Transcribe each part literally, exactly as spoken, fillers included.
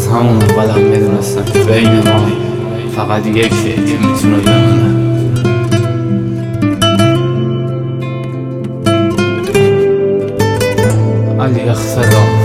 از همون اولم میدونستم که بین ما فقط یکیه که میتونه بمونه. علی اختلاف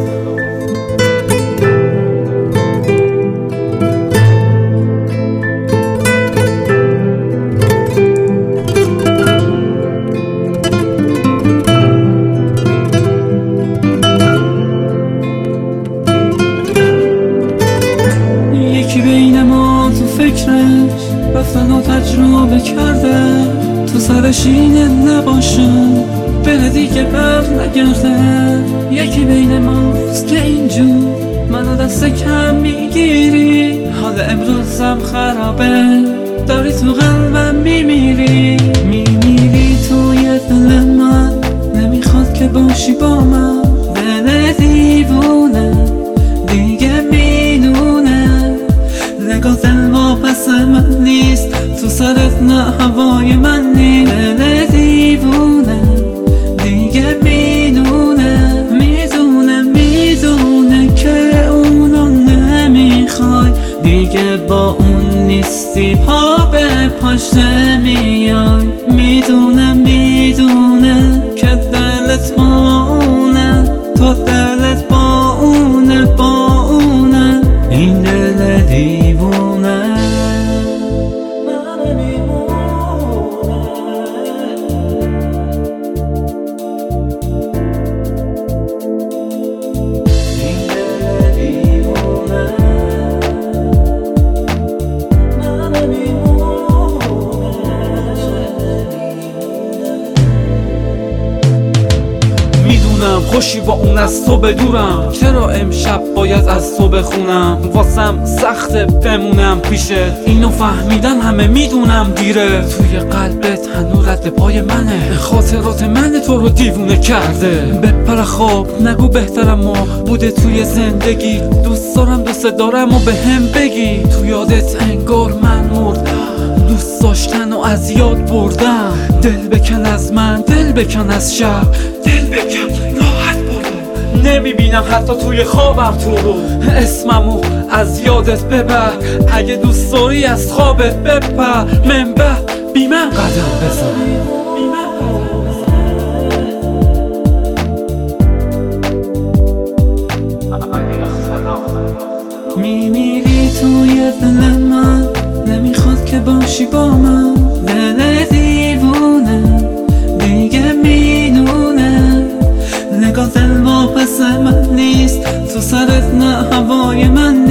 یکی بین ما تو فکرش رفتن و تجربه کرده تو سرش اینه نباشه بره دیگه بر نگرده. یکی بین ماست که اینجور منو دست کم میگیری، حال امروزم خرابه داری تو قلبم میمیری. میمیری توی دل من نمیخواد که باشی با من، دل دیوونه دیگه میدونه نگاه دل واپس من نیست تو سرت نه هوای من نیست. دل دیوونه دیگه میدونه میدونه میدونه که اونو نمیخوای دیگه با اون نیستی پا به پاش نمیای. میدونه میدونه که دلت با اونه تو دلت با اونه با اونه این دل دیوونه من میمونه. این دل دیوونه من میمونه. میدونم خوشی با اون از تو بدورم، چرا امشب باید از تو بخونم؟ واسم سخته بمونم پیشه، اینو فهمیدن همه میدونم دیره. توی قلبت هنو رد پای منه، خاطرات من تو رو دیوونه کرده. بپر خواب نگو بهترم ما بوده توی زندگی، دوست دارم دوست دارم و به هم بگی. تو یادت انگار من مردم، دوست داشتن و از یاد بردم. دل بکن از من دل بکن از شب، دل بکن راحت برو. نمیبینم حتی توی خوابم تو رو، اسممو از یادت ببر. اگه دوست داری از خوابت بپر، منبه بی من قدم بزن. میمیری توی دل من نمیخواد که باشی با من، دل دیوونه دیگه میدونه نگاه دل واپس من نیست تو سرت نه هوای من